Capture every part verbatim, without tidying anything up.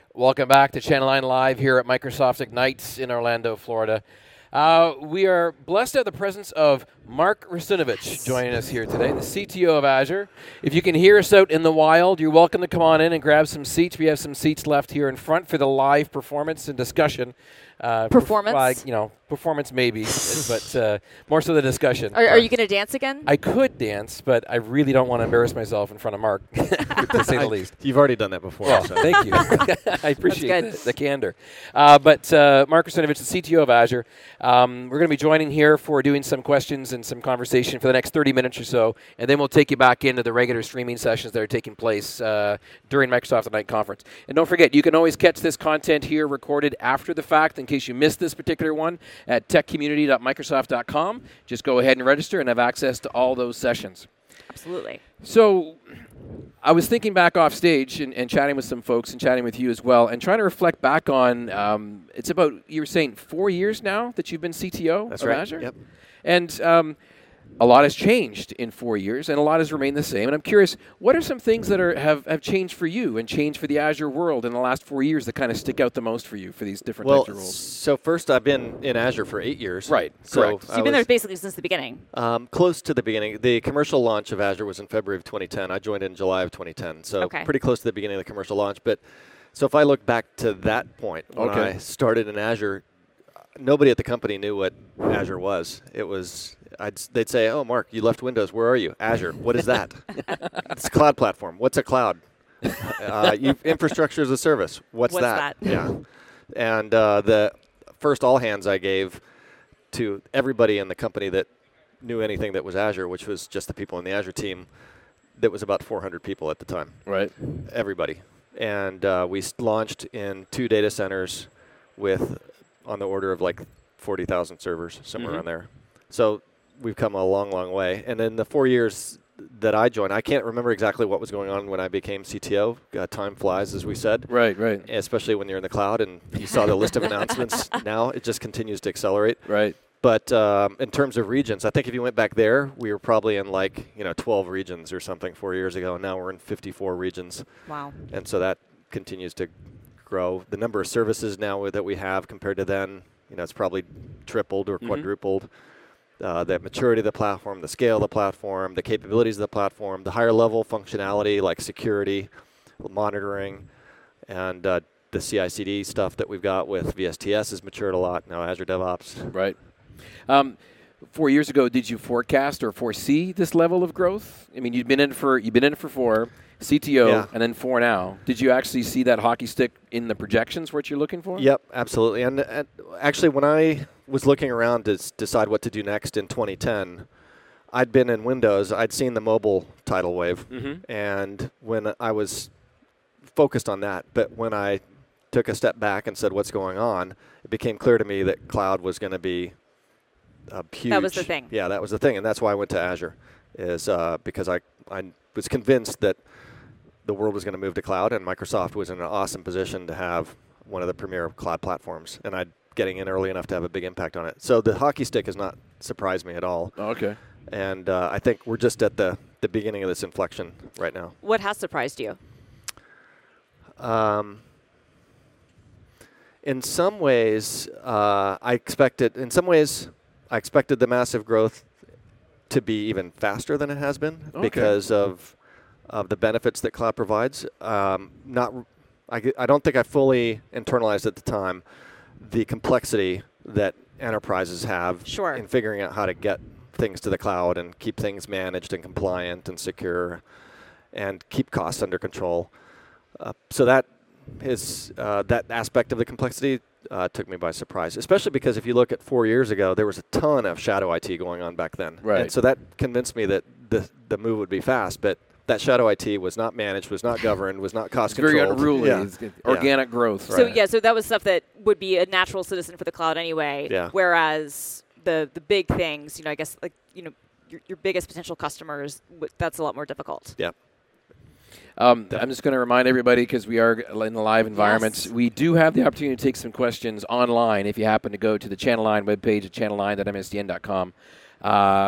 Welcome back to Channel nine Live here at Microsoft Ignite in Orlando, Florida. Uh, we are blessed to have the presence of Mark Russinovich joining us here today, the C T O of Azure. If you can hear us out in the wild, you're welcome to come on in and grab some seats. We have some seats left here in front for the live performance and discussion. Uh, performance? Perf- like, you know, performance maybe, but uh, more so the discussion. Are, are you going to dance again? I could dance, but I really don't want to embarrass myself in front of Mark, to say the least. You've already done that before. Well, so. thank you. I appreciate the, the candor. Uh, but uh, Mark Russinovich, the C T O of Azure, um, we're going to be joining here for doing some questions and some conversation for the next thirty minutes or so, and then we'll take you back into the regular streaming sessions that are taking place uh, during Microsoft Ignite Conference. And don't forget, you can always catch this content here recorded after the fact in case you missed this particular one at tech community dot microsoft dot com. Just go ahead and register and have access to all those sessions. Absolutely. So I was thinking back off stage and, and chatting with some folks and chatting with you as well and trying to reflect back on, um, it's about, you were saying, four years now that you've been C T O That's of right. Azure? Yep. And um, a lot has changed in four years, and a lot has remained the same. And I'm curious, what are some things that are have, have changed for you and changed for the Azure world in the last four years that kind of stick out the most for you for these different Well, types of roles? so first I've been in Azure for eight years. Right, So, correct. So I you've been was, there basically since the beginning. Um, close to the beginning. The commercial launch of Azure was in February of twenty ten. I joined in July of twenty ten. So Okay. pretty close to the beginning of the commercial launch. But so if I look back to that point when Okay. I started in Azure, nobody at the company knew what Azure was. It was, I'd, they'd say, oh, Mark, you left Windows. Where are you? Azure. What is that? It's a cloud platform. What's a cloud? uh, you, infrastructure as a service. What's, What's that? Yeah. And uh, the first all hands I gave to everybody in the company that knew anything that was Azure, which was just the people in the Azure team, that was about four hundred people at the time. Right. Everybody. And uh, we s- launched in two data centers with on the order of like forty thousand servers, somewhere Mhm. around there. So we've come a long, long way. And in the four years that I joined, I can't remember exactly what was going on when I became C T O. Uh, time flies, as we said. Right, right, Especially when you're in the cloud and you saw the list of announcements now, it just continues to accelerate. right. But um, in terms of regions, I think if you went back there, we were probably in like, you know, twelve regions or something four years ago, and now we're in fifty-four regions. Wow. And so that continues to grow. The number of services now that we have compared to then, you know, it's probably tripled or Mhm. quadrupled. Uh, the maturity of the platform, the scale of the platform, the capabilities of the platform, the higher level functionality like security, monitoring, and uh, the C I C D stuff that we've got with V S T S has matured a lot. Now Azure DevOps. Right. Um, four years ago, did you forecast or foresee this level of growth? I mean, you've been in for you've been in for four, C T O, Yeah. and then four now. Did you actually see that hockey stick in the projections? What you're looking for? Yep, absolutely. And, and actually, when I was looking around to s- decide what to do next in twenty ten, I'd been in Windows. I'd seen the mobile tidal wave, Mm-hmm. and when I was focused on that, but when I took a step back and said, "What's going on?" it became clear to me that cloud was going to be a huge. That was the thing. Yeah, that was the thing, and that's why I went to Azure, is uh, because I I was convinced that the world was going to move to cloud, and Microsoft was in an awesome position to have one of the premier cloud platforms, and I'd getting in early enough to have a big impact on it. So the hockey stick has not surprised me at all, Oh, okay. and uh, I think we're just at the, the beginning of this inflection right now. What has surprised you? Um, in some ways, uh, I expected. In some ways, I expected the massive growth to be even faster than it has been Okay. because of of the benefits that cloud provides. Um, not, I, g- I don't think I fully internalized at the time the complexity that enterprises have Sure. in figuring out how to get things to the cloud and keep things managed and compliant and secure and keep costs under control. Uh, so that is uh, that aspect of the complexity uh, took me by surprise, especially because if you look at four years ago, there was a ton of shadow I T going on back then. Right. And so that convinced me that the the move would be fast, but that shadow I T was not managed, was not governed, was not cost It's very controlled. unruly. Yeah. It's organic growth. So Right. yeah, so that was stuff that would be a natural citizen for the cloud anyway. Yeah. Whereas the the big things, you know, I guess like you know your your biggest potential customers, w- that's a lot more difficult. Yeah. Um, I'm just going to remind everybody, because we are in the live environments, Yes. we do have the opportunity to take some questions online if you happen to go to the Channel nine webpage at channel nine dot m s d n dot com. Uh,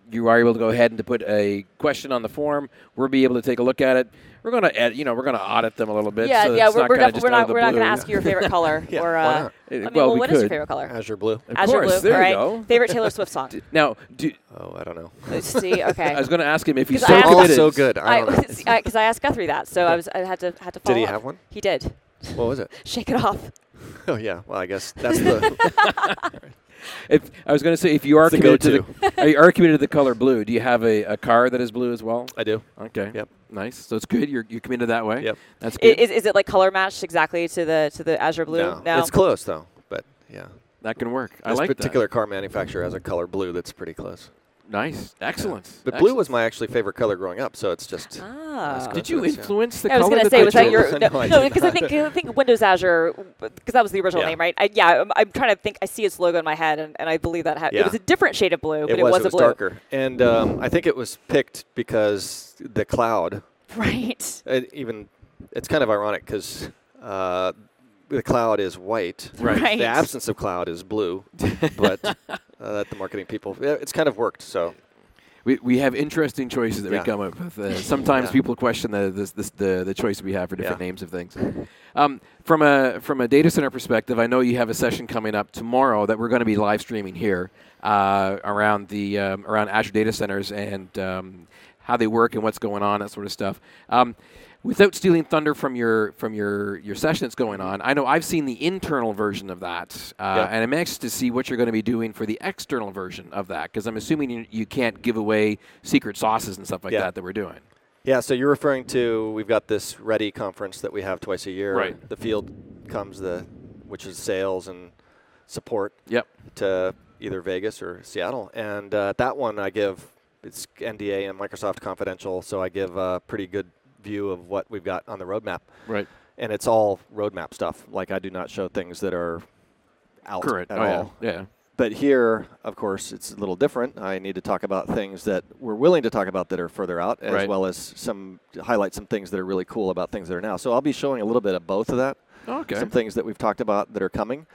you are able to go ahead and to put a question on the form. We'll be able to take a look at it. We're going to, you know, we're going to audit them a little bit. Yeah, so yeah, it's we're, not we're, kinda def- just we're out not of the we're not going blue. to ask you your favorite color Yeah, or why uh, not? I mean, Well, well, we what is your could. favorite color? Azure Blue. Of Azure course, Blue. there All you right. go. Favorite Taylor Swift song? Now, do, Oh, I don't know. Let's see. Okay. I was going to ask him if he's Because so I asked- committed. All so good. I don't know. Because I, I asked Guthrie that, so I was I had to had to follow Did he up. have one? He did. What was it? Shake It Off. Oh, yeah. Well, I guess that's the... If I was going to say, if you are It's the committed to go-to. the, are you are committed to the color blue, do you have a, a car that is blue as well? I do. Okay. Yep. Nice. So it's good. You're you're committed that way. Yep. That's I- good. Is, is it like color matched exactly to the to the Azure Blue? No. It's close, though. But, yeah. that can work. I This like particular car manufacturer has a color blue that's pretty close. that. Nice. Excellent. But Excellent. blue was my actually favorite color growing up, so it's just... Ah. Did you coincidence, yeah. influence the I was color? going to that say, they was that chose? your No, no? I No, did because I not. think I think Windows Azure, because that was the original Yeah. name, right? I, yeah, I'm, I'm trying to think. I see its logo in my head, and, and I believe that ha- Yeah. it was a different shade of blue, but It it was, was, it a was blue. darker. And um, I think it was picked because the cloud, Right. it even, it's kind of ironic because uh, the cloud is white. Right. Right. The absence of cloud is blue, but uh, that the marketing people, yeah, it's kind of worked. So We, we have interesting choices that Yeah. we come up with. Uh, sometimes Yeah. people question the, this, this, the the choice we have for different Yeah. names of things. Um, from a from a data center perspective, I know you have a session coming up tomorrow that we're going to be live streaming here uh, around the um, around Azure data centers and um, how they work and what's going on, that sort of stuff. Um, Without stealing thunder from your from your, your session that's going on, I know I've seen the internal version of that, uh, Yeah. and I'm anxious to see what you're going to be doing for the external version of that, because I'm assuming you, you can't give away secret sauces and stuff like Yeah. that that we're doing. yeah, so you're referring to, we've got this Ready conference that we have twice a year. Right. The field comes, the which is sales and support Yep. to either Vegas or Seattle. And uh, that one I give, it's N D A and Microsoft confidential, so I give a pretty good view of what we've got on the roadmap. Right. And it's all roadmap stuff. Like I do not show things that are out Correct. at oh, all. Yeah. yeah. But here, of course, it's a little different. I need to talk about things that we're willing to talk about that are further out, as Right. well as some highlight some things that are really cool about things that are now. So I'll be showing a little bit of both of that. Okay. Some things that we've talked about that are coming,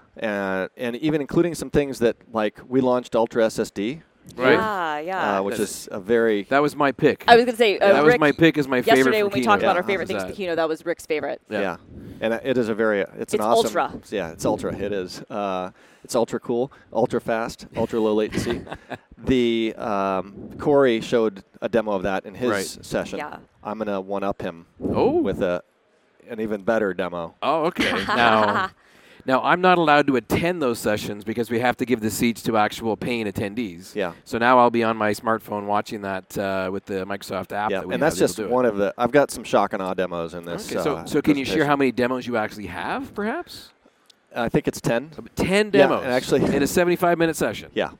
and and even including some things that like we launched Ultra S S D, Right. Yeah, yeah. uh, which That's- is a very That was my pick. I was going to say, uh, that was Rick, my pick as my favorite. yesterday from when we talked Keynote. about our Yeah. favorite Was things that. for Keynote, that was Rick's favorite. Yeah. yeah. And uh, it is a very it's an It's awesome ultra. yeah it's ultra it is uh, it's ultra cool, ultra fast, ultra low latency. The um, Corey showed a demo of that in his Right. session. Yeah. I'm gonna one up him Oh. with a an even better demo. Oh, okay. now, now I'm not allowed to attend those sessions because we have to give the seats to actual paying attendees. Yeah. So now I'll be on my smartphone watching that uh, with the Microsoft app. Yeah, that we and have that's to just do it. one of the. I've got some shock and awe demos in this. Okay. So, uh, so can you share presentation. how many demos you actually have, perhaps? I think it's ten. Ten Yeah, demos. and actually- in a seventy-five minute session. Yeah,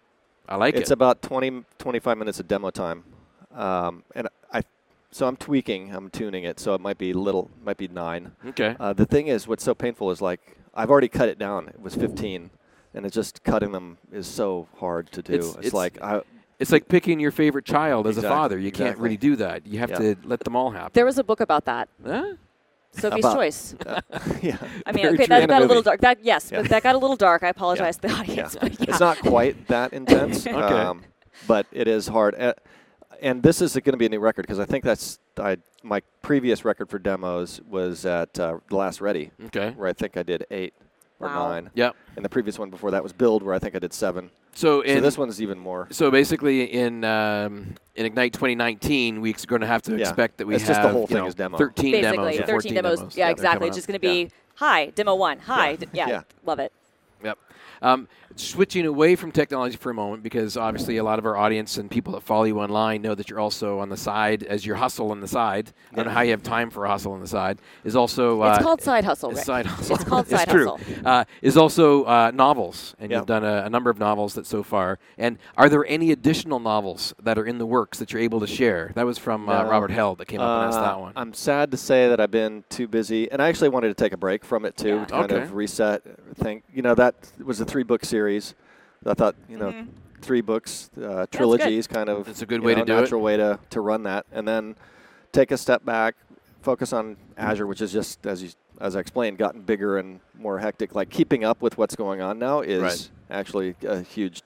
I like it's it. about twenty, twenty-five minutes of demo time, um, and I. So I'm tweaking, I'm tuning it, so it might be little, might be nine. Okay. Uh, the thing is, what's so painful is like I've already cut it down. It was fifteen, and it's just cutting them is so hard to do. It's- It's, it's- like I, It's like picking your favorite child as a Exactly, father. You can't exactly. really do that. You have Yeah. to let them all happen. There was a book about that. Huh? Sophie's About- Choice. yeah. I mean, Very okay, true. that And a got a movie. little dark. That yes, Yeah. but that got a little dark. I apologize Yeah. to the audience. Yeah. But yeah. It's not quite that intense, Okay. um, but it is hard. Uh, and this is going to be a new record because I think that's I, my previous record for demos was at uh, the last Ready, Okay. where I think I did eight or Wow. nine. Yep. And the previous one before that was Build, where I think I did seven. So, So in this one's even more. So basically, in um, in Ignite twenty nineteen, we're going to have to Yeah. expect that we It's have just the whole you thing know, is demo. thirteen Basically, demos, or thirteen fourteen demos. demos. Yeah, they're exactly. coming It's up. just going to be hi demo one. Hi. D- yeah. Yeah. Love it. Yep. Um, switching away from technology for a moment, because obviously a lot of our audience and people that follow you online know that you're also on the side, as your hustle on the side. I don't know how you have time for a hustle on the side. Is also uh, It's called side hustle. It's Rick. side hustle. It's called side true. hustle. Uh, is also uh, novels, and Yeah. you've done a, a number of novels that so far. And are there any additional novels that are in the works that you're able to share? That was from uh, No. Robert Held that came up and asked Uh, that one. I'm sad to say that I've been too busy, and I actually wanted to take a break from it too, Yeah. to kind Okay. of reset. Think, you know, that was a three-book series. I thought, you know, Mhm. three books, uh, trilogies, kind of. It's a good you way know, to do it. Natural way to to run that, and then take a step back, focus on Azure, which is just as you as I explained, gotten bigger and more hectic. Like keeping up with what's going on now is Right. actually a huge. T-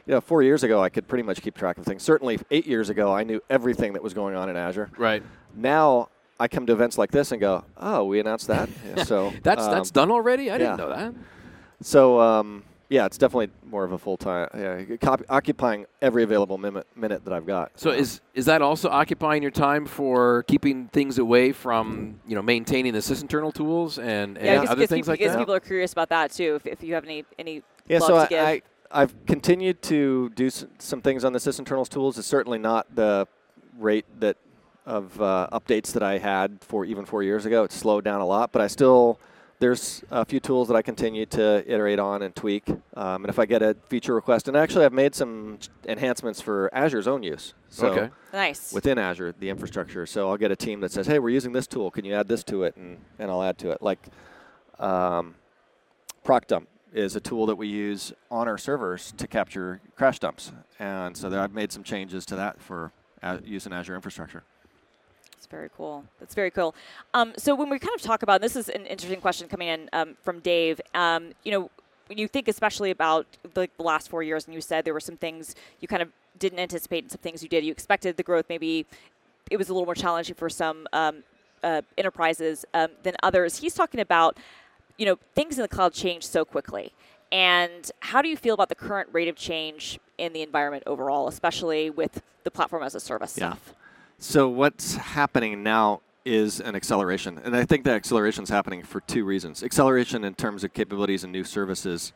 you know, four years ago, I could pretty much keep track of things. Certainly eight years ago, I knew everything that was going on in Azure. Right. Now, I come to events like this and go, oh, we announced that? Yeah, so that's um, that's done already? I yeah. didn't know that. So, um, yeah, it's definitely more of a full-time, yeah, cop- occupying every available minute, minute that I've got. So um, is is that also occupying your time for keeping things away from, you know, maintaining the sysinternal tools and, and yeah, other things people, like because that? people are curious about that, too, if, if you have any, any yeah, love so to I, give. I, I've continued to do s- some things on the sysinternals tools. It's certainly not the rate that of uh, updates that I had for even four years ago. It's slowed down a lot, but I still... There's a few tools that I continue to iterate on and tweak. Um, and if I get a feature request, and actually I've made some enhancements for Azure's own use. So okay. Nice. within Azure, the infrastructure. So I'll get a team that says, hey, we're using this tool. Can you add this to it? And, and I'll add to it. Like um, ProcDump is a tool that we use on our servers to capture crash dumps. And so there I've made some changes to that for uh, use in Azure infrastructure. That's very cool. That's very cool. Um, so when we kind of talk about, and this is an interesting question coming in um, from Dave, um, you know, when you think especially about like the last four years, and you said there were some things you kind of didn't anticipate and some things you did. You expected the growth, maybe it was a little more challenging for some um, uh, enterprises um, than others. He's talking about, you know, things in the cloud change so quickly. And how do you feel about the current rate of change in the environment overall, especially with the platform as a service Yeah. stuff? So what's happening now is an acceleration. And I think that acceleration is happening for two reasons. Acceleration in terms of capabilities and new services.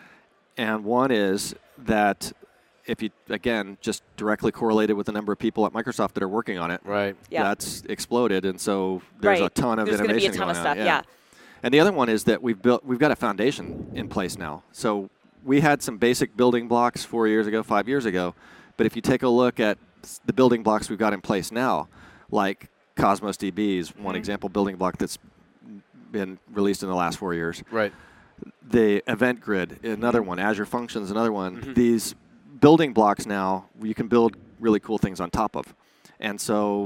And one is that if you, again, just directly correlated with the number of people at Microsoft that are working on it, right? Yeah. That's exploded. And so there's right. a ton of there's innovation There's going to be a ton going of stuff, on. yeah. And the other one is that we've built, we've got a foundation in place now. So we had some basic building blocks four years ago, five years ago. But if you take a look at the building blocks we've got in place now, like Cosmos D B is one mm-hmm. example building block that's been released in the last four years. Right. The Event Grid, another one. Azure Functions, another one. Mm-hmm. These building blocks now, you can build really cool things on top of. And so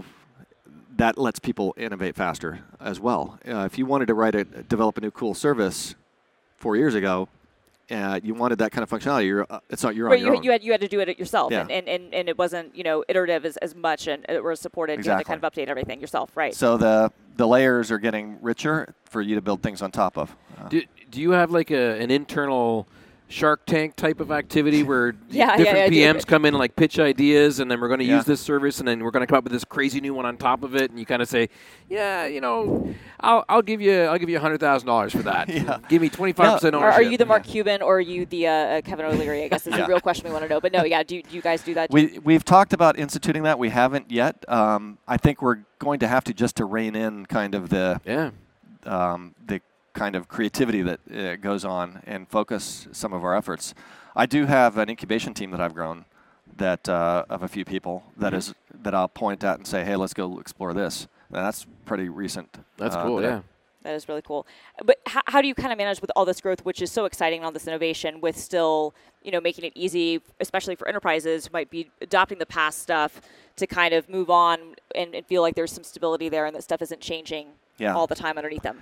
that lets people innovate faster as well. Uh, if you wanted to write a, develop a new cool service four years ago, Uh, you wanted that kind of functionality. You're, uh, it's not you're right, on your you, own. you had you had to do it yourself, yeah. and, and, and, and it wasn't you know iterative as, as much, and it was supported. Exactly. You had to kind of update everything yourself, right? So the the layers are getting richer for you to build things on top of. Uh, do, do you have like a, an internal Shark Tank type of activity where yeah, different yeah, yeah, P Ms come in and like pitch ideas, and then we're going to yeah. use this service, and then we're going to come up with this crazy new one on top of it, and you kind of say, yeah, you know, I'll I'll give you I'll give you a hundred thousand dollars for that. yeah. Give me twenty five percent no. ownership. Are, are you the Mark yeah. Cuban or are you the uh, Kevin O'Leary? I guess is yeah. the real question we want to know. But no, yeah, do, do you guys do that? We we've talked about instituting that. We haven't yet. Um, I think we're going to have to just to rein in kind of the yeah um, the kind of creativity that uh, goes on and focus some of our efforts. I do have an incubation team that I've grown that uh, of a few people that mm-hmm. is that I'll point at and say, hey, let's go explore this. And that's pretty recent. That's uh, cool, that yeah. That is really cool. But how, how do you kind of manage with all this growth, which is so exciting, and all this innovation, with still, you know, making it easy, especially for enterprises who might be adopting the past stuff, to kind of move on and, and feel like there's some stability there and that stuff isn't changing yeah. all the time underneath them?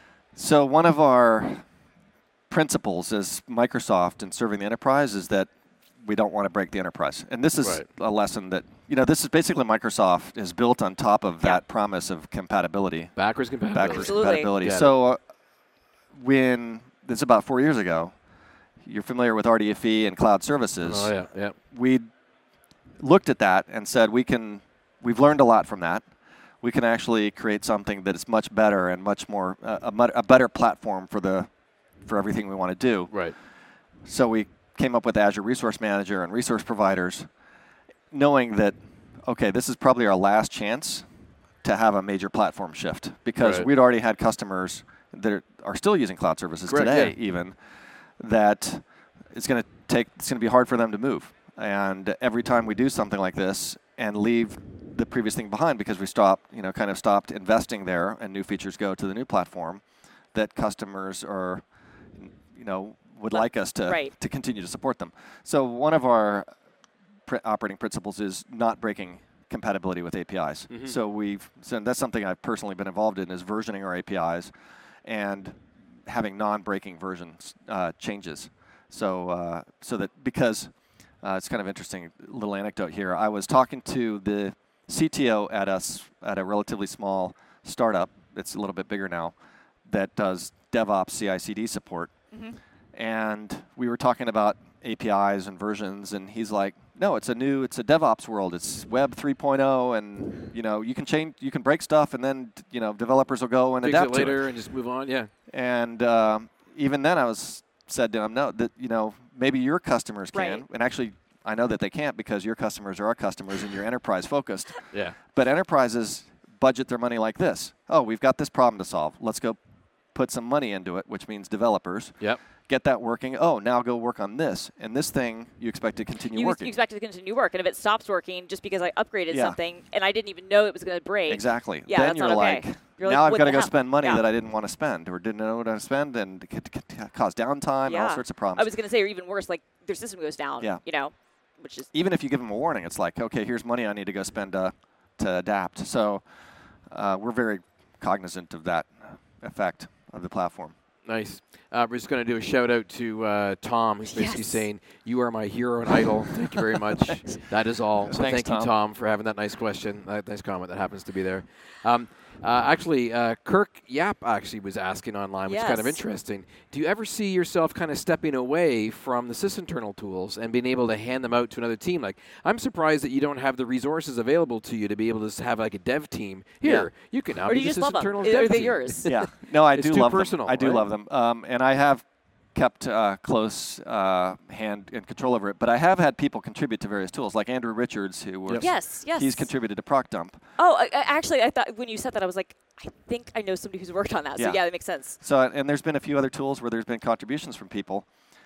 So one of our principles as Microsoft in serving the enterprise is that we don't want to break the enterprise. And this is right. a lesson that, you know, this is basically Microsoft is built on top of yeah. that promise of compatibility. Backwards compatibility. Backwards Absolutely. compatibility. Got so uh, when, this is about four years ago, you're familiar with R D F E and cloud services. Oh, yeah, yeah. We looked at that and said we can, we've learned a lot from that. We can actually create something that is much better and much more, uh, a, mu- a better platform for the, for everything we want to do. Right. So we came up with Azure Resource Manager and resource providers, knowing that, okay, this is probably our last chance to have a major platform shift, because right. we'd already had customers that are, are still using cloud services Correct, today, yeah. even, that it's going to take, it's going to be hard for them to move. And every time we do something like this and leave the previous thing behind, because we stopped, you know, kind of stopped investing there and new features go to the new platform, that customers are, you know, would like us to right. to continue to support them. So one of our pr- operating principles is not breaking compatibility with A P Is. Mm-hmm. So we've so that's something I've personally been involved in, is versioning our A P Is and having non-breaking versions uh, changes. So uh, so that because Uh, it's kind of interesting little anecdote here. I was talking to the C T O at us at a relatively small startup. It's a little bit bigger now that does DevOps C I C D support. Mm-hmm. And we were talking about A P Is and versions, and he's like, no, it's a new, it's a DevOps world. It's Web three point oh, and you know, you can change, you can break stuff, and then you know, developers will go and Fix adapt it later to it. and just move on. Yeah. And um, even then, I was said to him, no, that you know, maybe your customers can, Right. and actually, I know that they can't because your customers are our customers, and you're enterprise focused. Yeah. But enterprises budget their money like this. Oh, we've got this problem to solve. Let's go put some money into it, which means developers. Yep. Get that working. Oh, now go work on this. And this thing you expect to continue You, working. you expect it to continue work, and if it stops working just because I upgraded Yeah. something and I didn't even know it was going to break. Exactly. Yeah, then that's you're not like, okay. You're now like, I've what got to the go hell? spend money Yeah. that I didn't want to spend or didn't know what to spend, and it could, could cause downtime and all Yeah. sorts of problems. I was going to say, or even worse, like their system goes down. Yeah. You know, which is Even if you give them a warning, it's like, okay, here's money I need to go spend uh, to adapt. So uh, we're very cognizant of that effect of the platform. Nice. Uh, we're just going to do a shout out to uh, Tom, who's basically Yes. saying, "You are my hero and idol." Thank you very much. That is all. So Thanks, thank you, Tom. Tom, for having that nice question, that nice comment that happens to be there. Um, uh, actually, uh, Kirk Yap actually was asking online, which is kind of Yes. interesting. Do you ever see yourself kind of stepping away from the sysinternal tools and being able to hand them out to another team? Like, I'm surprised that you don't have the resources available to you to be able to s- have like a dev team. Here, you can now or do be you the just love them? sysinternal's Are dev they team. yours? Yeah. No, I It's do too love personal, them. I do right? love them. Um, and I have kept uh, close uh, hand and control over it. But I have had people contribute to various tools, like Andrew Richards, who works. Yes, yes. He's contributed to ProcDump. Oh, I, I, actually, I thought when you said that, I was like, I think I know somebody who's worked on that. So Yeah. yeah, that makes sense. So, and there's been a few other tools where there's been contributions from people.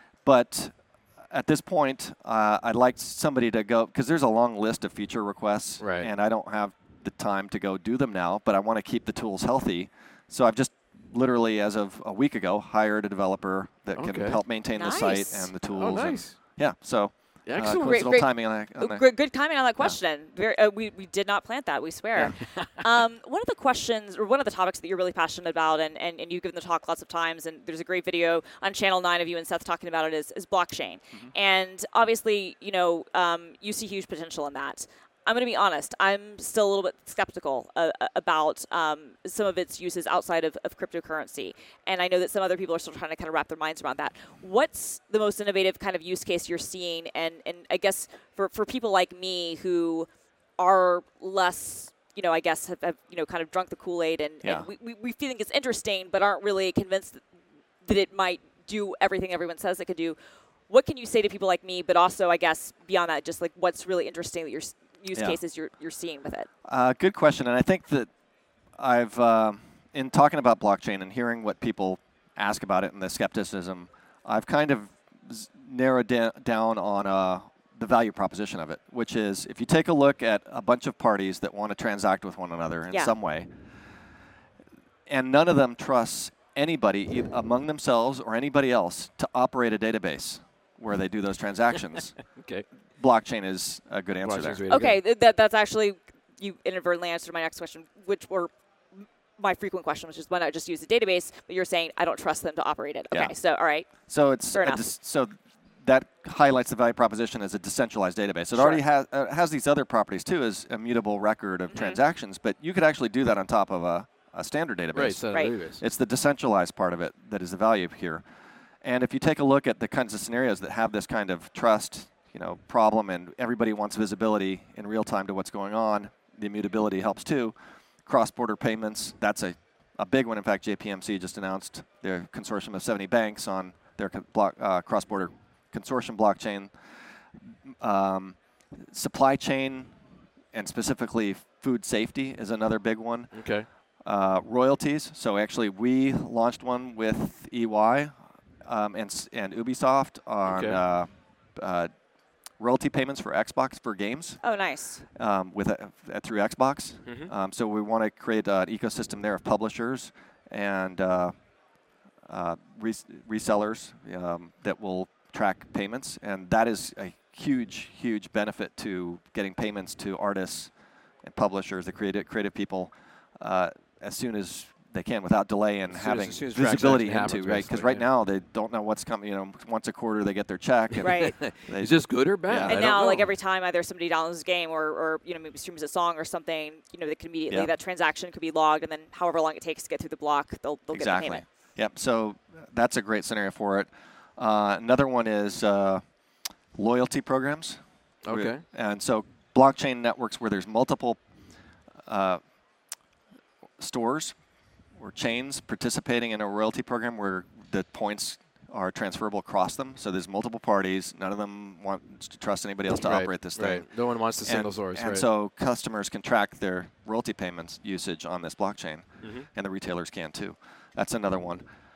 But at this point, uh, I'd like somebody to go, because there's a long list of feature requests. Right. And I don't have the time to go do them now, but I want to keep the tools healthy. So I've just literally, as of a week ago, hired a developer that Okay. can help maintain Nice. the site and the tools. Oh, and- nice. yeah, so Yeah, uh, excellent. Great, coincidental great. timing on that. On Oh, that. good, good comment on that question. Very, uh, we, we did not plant that, we swear. um, one of the questions, or one of the topics that you're really passionate about, and, and, and you've given the talk lots of times, and there's a great video on Channel nine of you and Seth talking about it, is, is blockchain. Mm-hmm. And obviously, you know, um, you see huge potential in that. I'm going to be honest, I'm still a little bit skeptical uh, about um, some of its uses outside of, of cryptocurrency. And I know that some other people are still trying to kind of wrap their minds around that. What's the most innovative kind of use case you're seeing? And, and I guess for, for people like me who are less, you know, I guess have, have you know, kind of drunk the Kool-Aid and, Yeah. and we, we, we think it's interesting but aren't really convinced that it might do everything everyone says it could do. What can you say to people like me, but also, I guess, beyond that, just like what's really interesting that you're s- use Yeah. cases you're you're seeing with it? Uh, good question, and I think that I've uh, in talking about blockchain and hearing what people ask about it and the skepticism, I've kind of z- narrowed da- down on uh, the value proposition of it, which is if you take a look at a bunch of parties that want to transact with one another in Yeah. some way, and none of them trusts anybody e- among themselves or anybody else to operate a database where they do those transactions. Okay. Blockchain is a good answer Blockchain's there. way to Okay, go. th- that that's actually you inadvertently answered my next question, which were m- my frequent question, which is why not just use a database? But you're saying I don't trust them to operate it. Okay, Yeah. so all right, So it's Fair a enough. dis- so that highlights the value proposition as a decentralized database. It Sure. already has uh, has these other properties too, as immutable record of Mm-hmm. transactions. But you could actually do that on top of a, a standard database. Right. So Right. database. It's the decentralized part of it that is the value here. And if you take a look at the kinds of scenarios that have this kind of trust, you know, problem, and everybody wants visibility in real time to what's going on, the immutability helps too. Cross-border payments, that's a, a big one. In fact, J P M C just announced their consortium of seventy banks on their co- block, uh, cross-border consortium blockchain. Um, supply chain, and specifically food safety, is another big one. Okay. Uh, royalties. So actually, we launched one with E Y um, and s- and Ubisoft on Okay. uh, uh, royalty payments for Xbox for games oh nice. um, with uh, through Xbox. Mhm. Um, so we want to create an ecosystem there of publishers and uh, uh, res- resellers um, that will track payments, and that is a huge, huge benefit to getting payments to artists and publishers, the creative creative people. Uh, as soon as they can without delay and as having as, as visibility into, happens, right? Because right now they don't know what's coming. You know, once a quarter they get their check. And right. Is this good or bad? Yeah, and now, like every time either somebody downloads a game or, or you know maybe streams a song or something, you know they can immediately yeah. that transaction could be logged, and then however long it takes to get through the block, they'll they'll exactly. get the payment. Yep. So that's a great scenario for it. Uh, another one is uh, loyalty programs. Okay. And so blockchain networks where there's multiple uh, stores or chains participating in a royalty program where the points are transferable across them. So there's multiple parties. None of them want to trust anybody else to right, operate this right. thing. No one wants the single and, source. And right. so customers can track their royalty payments usage on this blockchain, mm-hmm. and the retailers can too. That's another one.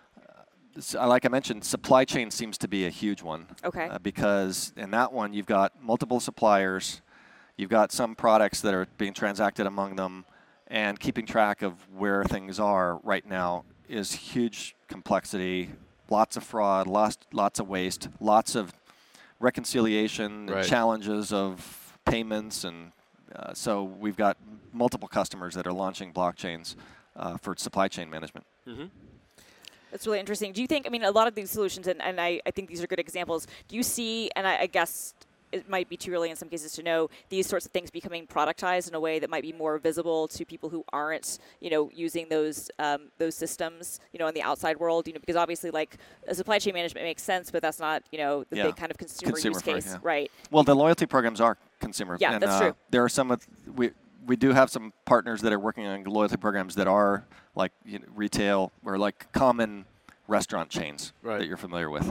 Uh, so, like I mentioned, supply chain seems to be a huge one. Okay. Uh, because in that one, you've got multiple suppliers. You've got some products that are being transacted among them, and keeping track of where things are right now is huge complexity, lots of fraud, lots, lots of waste, lots of reconciliation, right. and challenges of payments, and uh, so we've got multiple customers that are launching blockchains uh, for supply chain management. Mm-hmm. That's really interesting. Do you think, I mean, a lot of these solutions, and, and I, I think these are good examples, do you see, and I, I guess it might be too early in some cases to know, these sorts of things becoming productized in a way that might be more visible to people who aren't, you know, using those um, those systems, you know, in the outside world, you know, because obviously, like, a supply chain management makes sense, but that's not, you know, the yeah. big kind of consumer, consumer use for, case, yeah. right? Well, the loyalty programs are consumer. Yeah, and, that's uh, true. There are some of, we, we do have some partners that are working on loyalty programs that are like you know, retail or like common restaurant chains right. that you're familiar with.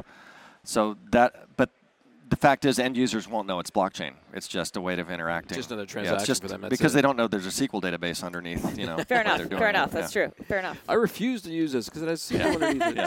So that, but the fact is, end users won't know it's blockchain. It's just a way of interacting. Just another transaction yeah, it's just for them. That's because it. they don't know there's a S Q L database underneath. You know. Fair what enough. they're doing. Fair enough. Yeah. That's true. Fair enough. I refuse to use this because it has S Q L underneath it.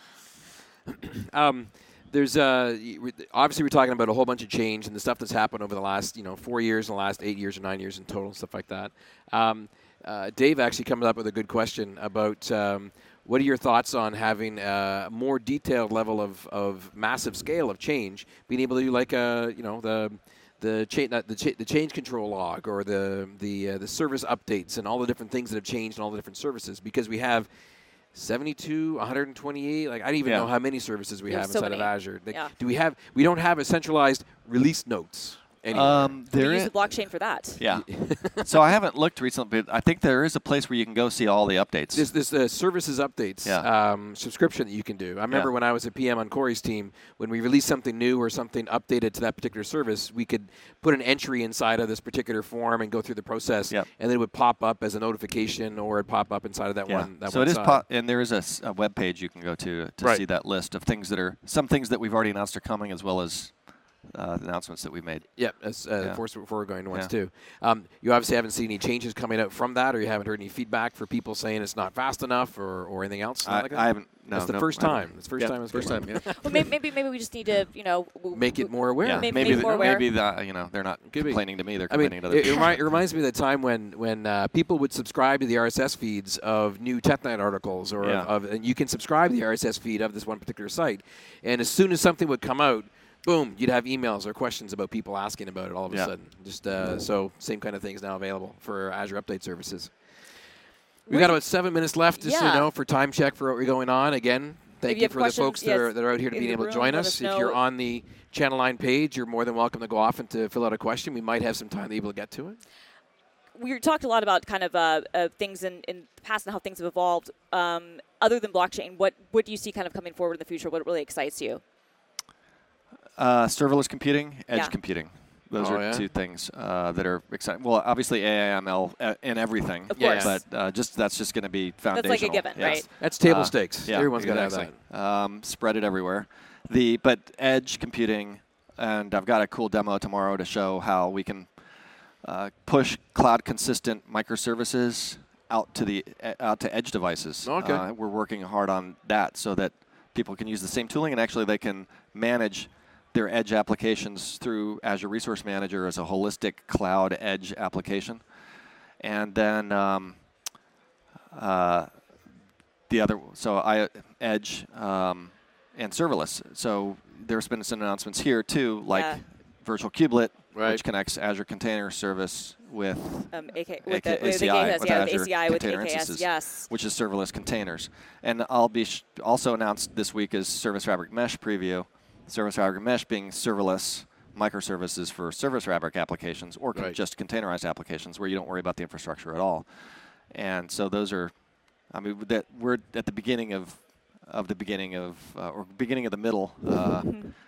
Yeah. um, there's uh, obviously we're talking about a whole bunch of change and the stuff that's happened over the last you know four years, and the last eight years or nine years in total, and stuff like that. Um, uh, Dave actually comes up with a good question about. Um, What are your thoughts on having a more detailed level of, of massive scale of change, being able to do like a you know the the cha- the, cha- the change control log or the the uh, the service updates and all the different things that have changed and all the different services, because we have seventy-two, one hundred twenty-eight. Like I don't even yeah. know how many services we Yeah, have so inside many. of Azure. Like, Yeah. Do we have? We don't have a centralized release notes. Anywhere. Um, We there use is, the blockchain for that. yeah. So I haven't looked recently, but I think there is a place where you can go see all the updates. There's this uh, services updates Yeah. um, subscription that you can do. I remember Yeah. when I was a P M on Corey's team, when we released something new or something updated to that particular service, we could put an entry inside of this particular form and go through the process, Yep. and then it would pop up as a notification or it'd pop up inside of that yeah. one. That so one it is, side. po- and there is a, s- a web page you can go to to Right. see that list of things that are some things that we've already announced are coming, as well as uh, the announcements that we've made. Yeah, as uh, Yeah. force foregoing ones Yeah. too. Um, you obviously haven't seen any changes coming out from that, or you haven't heard any feedback for people saying it's not fast enough, or, or anything else. I, like that? I haven't. No, That's the no, first I haven't. time. That's the first Yeah, time. It's First come time, out. yeah. Well, maybe, maybe maybe we just need to, you know, w- Make it more aware. Yeah, Maybe- maybe maybe the- more aware. maybe the, you know they're not Could be. complaining to me. They're I mean, complaining to other it, it, people. remi- it reminds me of the time when when uh, people would subscribe to the R S S feeds of new TechNet articles, or Yeah. of, of, and you can subscribe to the R S S feed of this one particular site, and as soon as something would come out, boom, you'd have emails or questions about people asking about it all of a Yeah. sudden. Just uh, so same kind of things now available for Azure Update Services. We've What got do- about seven minutes left, just so Yeah. you know, for time check for what we're going on. Again, thank If you you have for the questions, folks that, are, yes, that are out here to in being the able to room, join let us. us If you're know. on the Channel nine page, you're more than welcome to go off and to fill out a question. We might have some time to be able to get to it. We talked a lot about kind of uh, uh, things in, in the past and how things have evolved. Um, other than blockchain, what, what do you see kind of coming forward in the future? What really excites you? Uh, serverless computing, edge Yeah. computing. Those Oh, are yeah? two things uh, that are exciting. Well, obviously A I M L uh, in everything. Of Yeah, course. But uh, just that's just going to be That's foundational. like a given, Yes. right? That's table Uh, stakes. Yeah, Everyone's got to have exactly. that. Um, spread it everywhere. The but edge computing, and I've got a cool demo tomorrow to show how we can uh, push cloud consistent microservices out to the uh, out to edge devices. Okay. Uh, we're working hard on that so that people can use the same tooling, and actually they can manage their edge applications through Azure Resource Manager as a holistic cloud edge application. And then um, uh, the other, so I edge um, and serverless. So there's been some announcements here too, like Yeah. Virtual Kubelet, Right. which connects Azure Container Service with, um, A K, A with, K, the, with A C I, A K S, with yeah, Azure with A C I, with Container A K S, Instances, yes. which is serverless containers. And I'll be sh also announced this week is Service Fabric Mesh preview. Service Fabric Mesh being serverless microservices for Service Fabric applications or right. just containerized applications where you don't worry about the infrastructure at all. And so those are, I mean, that we're at the beginning of of the beginning of uh, or beginning of the middle, uh,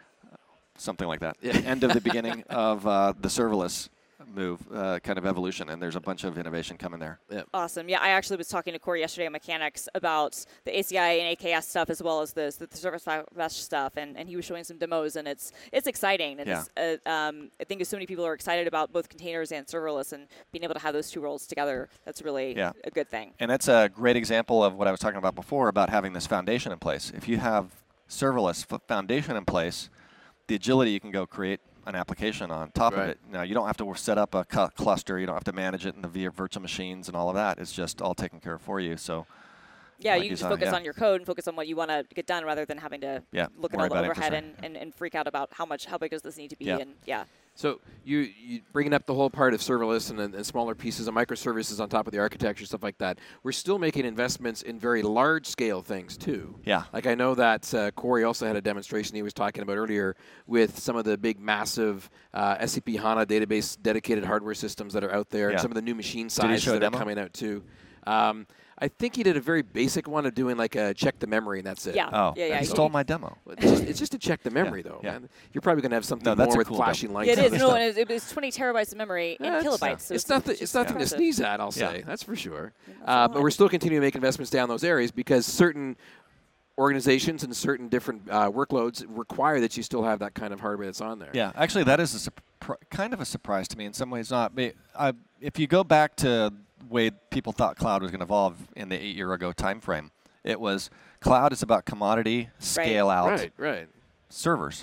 something like that. End of the beginning of uh, the serverless move, uh, kind of evolution, and there's a bunch of innovation coming there. Yep. Awesome. Yeah, I actually was talking to Corey yesterday at Mechanics about the A C I and A K S stuff as well as the, the, the Service Mesh stuff, and, and he was showing some demos, and it's it's exciting. And yeah. it's, uh, um, I think so many people are excited about both containers and serverless, and being able to have those two roles together, that's really yeah. a good thing. And that's a great example of what I was talking about before about having this foundation in place. If you have serverless foundation in place, the agility you can go create an application on top right. of it. Now, you don't have to set up a cu cluster. You don't have to manage it in the via virtual machines and all of that. It's just all taken care of for you. So, yeah, like you can just saw, focus yeah. on your code and focus on what you want to get done rather than having to yeah, look at all the overhead and, and, and freak out about how much, how big does this need to be. Yeah. And yeah. So you, you bringing up the whole part of serverless and, and smaller pieces of microservices on top of the architecture, stuff like that. We're still making investments in very large-scale things, too. Yeah. Like I know that uh, Corey also had a demonstration he was talking about earlier with some of the big, massive uh, S A P HANA database dedicated hardware systems that are out there, yeah. and some of the new machine Did he sizes show a that demo? are coming out, too. Um, I think he did a very basic one of doing like a check the memory, and that's it. Yeah. Oh, yeah, yeah. he stole my demo. It's just, it's just to check the memory, Yeah, though. yeah. Man. You're probably going to have something No, that's more a with cool flashing demo. lights. Yeah, it and is. stuff. No, and it, it was twenty terabytes of memory in Yeah, it's- kilobytes. So It's, it's, nothing, just it's nothing to impressive. sneeze at, I'll Yeah. say. That's for sure. That's Uh, a but lot. we're still continuing to make investments down those areas because certain organizations and certain different uh, workloads require that you still have that kind of hardware that's on there. Yeah, actually, that is a surpri- kind of a surprise to me. In some ways, not. But I, if you go back to the way people thought cloud was going to evolve in the eight-year ago time frame, it was cloud is about commodity, scale out Right, right. servers.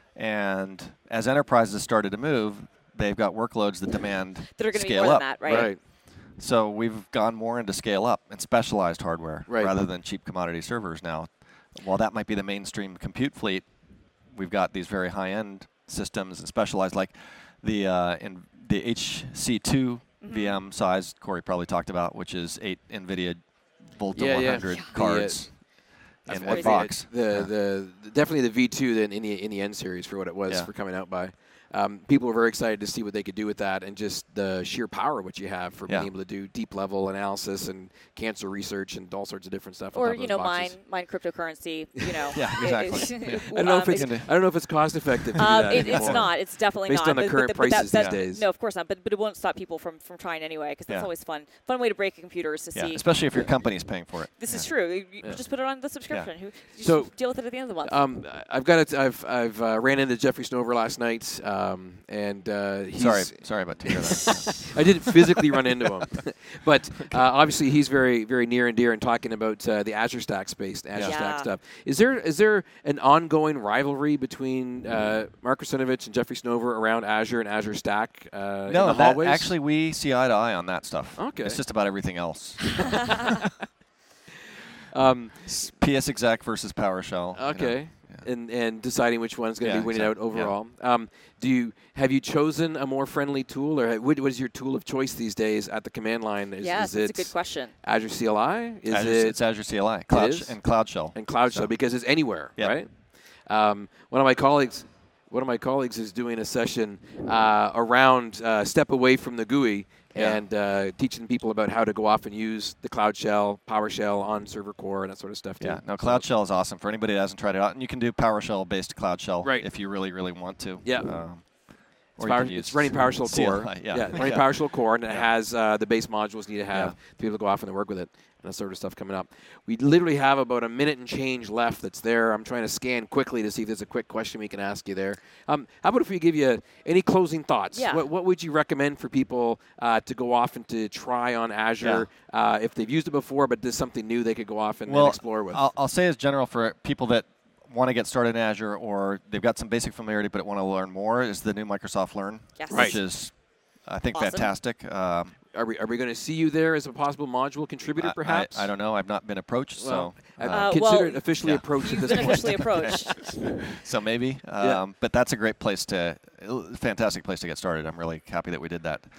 And as enterprises started to move, they've got workloads that demand that are going to be scale more up. than that, right? Right. So we've gone more into scale up and specialized hardware Right. rather than cheap commodity servers now. While that might be the mainstream compute fleet, we've got these very high-end systems and specialized, like the uh, in the H C two Mm-hmm. V M size Corey probably talked about, which is eight NVIDIA Volta Yeah, yeah. one hundred Yeah. cards The, uh, in I one think box. The, the, the definitely the V two in, in the in the N series for what it was Yeah. for coming out by. Um, people were very excited to see what they could do with that and just the sheer power what you have for Yeah. being able to do deep level analysis and cancer research and all sorts of different stuff. on Or top of you those know, mine boxes. mine cryptocurrency. You know. Yeah, exactly. It- I don't know if um, it's I don't know if it's cost effective. To do Um, that it, it's anymore. not. It's definitely Based not. on the But- current but, but prices that, these that, days. No, of course not. But but it won't stop people from, from trying anyway because that's Yeah. always fun. Fun way to break computers to Yeah, see. especially if your company's paying for it. This Yeah. is true. You, you Yeah. just put it on the subscription. Who, you So, just deal with it at the end of the month. Um, I've got it. I've I've uh, ran into Jeffrey Snover last night, um, and uh, he's Sorry, sorry about to hear that. I didn't physically run into him, but uh, obviously he's very, very near and dear in talking about uh, the Azure Stack space, the Azure Yeah. Stack stuff. Is there is there an ongoing rivalry between uh, Mark Russinovich and Jeffrey Snover around Azure and Azure Stack? Uh, in No, the that, hallways? actually, we see eye to eye on that stuff. Okay. It's just about everything else. um, P S exec versus PowerShell. you know. okay. Yeah. And and deciding which one's going to Yeah, be winning exactly. out overall. Um, do you have you chosen a more friendly tool, or ha- what, what is your tool of choice these days at the command line? Is, yes, is that's it a good question. Azure C L I? Is Azure, it it's Azure C L I, Cloud is? sh- and Cloud Shell. and Cloud So- Shell because it's anywhere, Yeah. right? Um, one of my colleagues, one of my colleagues is doing a session uh, around uh, step away from the G U I Yeah. and uh, teaching people about how to go off and use the Cloud Shell, PowerShell on Server Core and that sort of stuff too. Yeah, no, Cloud Shell is awesome for anybody that hasn't tried it out, and you can do PowerShell-based Cloud Shell Right. if you really, really want to. Yeah. Um, It's, or you power, can use it's running PowerShell C L I, Core. Yeah, running Yeah. PowerShell Core, and it Yeah. has uh, the base modules you need to have Yeah. to be able to go off and work with it and that sort of stuff coming up. We literally have about a minute and change left that's there. I'm trying to scan quickly to see if there's a quick question we can ask you there. Um, how about if we give you any closing thoughts? Yeah. What, what would you recommend for people uh, to go off and to try on Azure uh, if they've used it before, but there's something new they could go off and, well, and explore with? I'll, I'll say as general for people that want to get started in Azure or they've got some basic familiarity but want to learn more is the new Microsoft Learn, Yes. Right. which is, I think, Awesome. fantastic. Um, Are we, are we going to see you there as a possible module contributor, I- perhaps? I, I don't know. I've not been approached, Well, so uh, Uh, consider well, it officially yeah. approached at You've this been point. officially approached. so maybe. Um, Yeah. But that's a great place to, fantastic place to get started. I'm really happy that we did that. Right.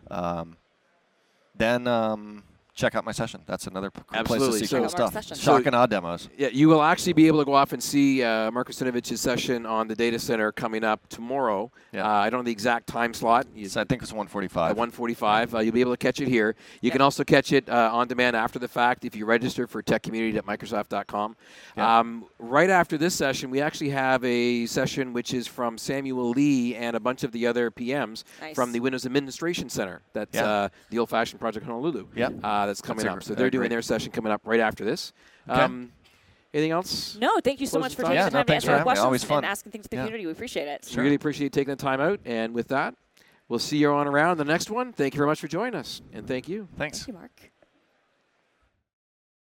um, then um, check out my session. That's another p- cool place Absolutely. to see So- cool stuff. Session. Shock So- and awe demos. Yeah, you will actually be able to go off and see uh, Mark Rusinovich's session on the data center coming up tomorrow. Yeah. Uh, I don't know the exact time slot. You, So I think it's one forty-five. At one forty-five. Uh, you'll be able to catch it here. You Yep. can also catch it uh, on demand after the fact if you register for tech community dot microsoft dot com. Yeah. Um, right after this session, we actually have a session which is from Samuel Lee and a bunch of the other P Ms Nice. from the Windows Administration Center. That's Yeah. uh, the old-fashioned Project Honolulu. Yep. Uh, that's coming a up. gr- So a they're doing great- their session coming up right after this. Okay. Um, anything else? No, thank you so Close much the for thoughts? taking Yeah, the no, time to thanks answer for our having me. questions Always fun. and asking things to the Yeah. community. We appreciate it. We really appreciate you taking the time out. And with that, we'll see you on around the next one. Thank you very much for joining us. And thank you. Thanks. Thank you, Mark.